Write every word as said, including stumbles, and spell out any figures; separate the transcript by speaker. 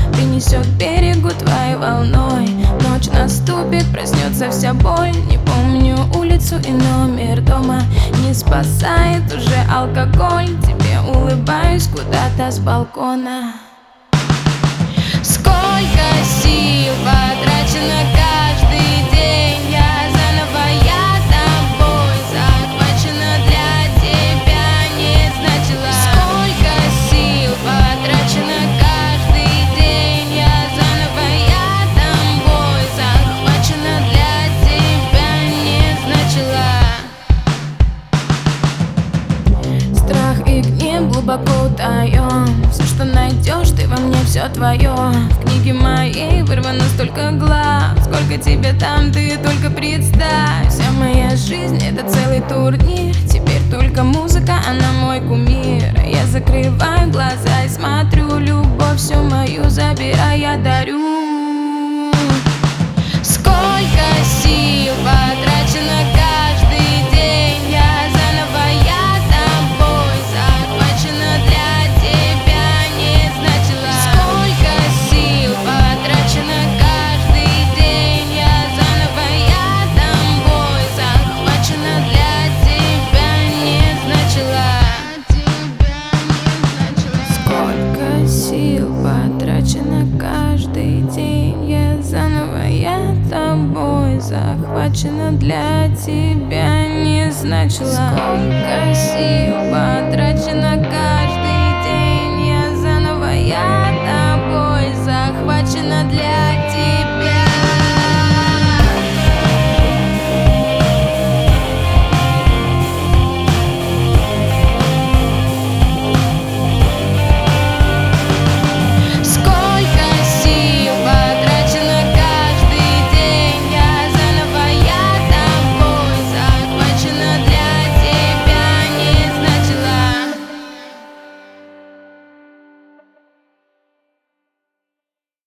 Speaker 1: принесет к берегу твоей волной. Ночь наступит, проснется вся боль. Не помню улицу и номер дома. Не спасает уже алкоголь. Тебе улыбаюсь куда-то с балкона. Сколько сил потрачено каждый день. Я заново, я тобой захвачена, для тебя не значила. Сколько сил потрачено каждый день. Я заново, я тобой захвачена, для тебя не значила. Страх и гнев глубоко утаён. Все, что найдешь, ты во мне, все твое. В книге моей вырвано столько глав. Сколько тебе там, ты только представь. Вся моя жизнь — это целый турнир. Теперь только музыка, она мой кумир. Я закрываю глаза и смотрю. Любовь всю мою забирай, я дарю. Сколько сил потрачено каждый день. Я заново, я тобой захвачена, для тебя не значила. Сколько сил потрачено каждый день. Я заново, я тобой захвачена, для тебя не значила. Сколько сил потрачено каждый день. Я заново, я тобой захвачена, для тебя не значила. Сколько сил потрачено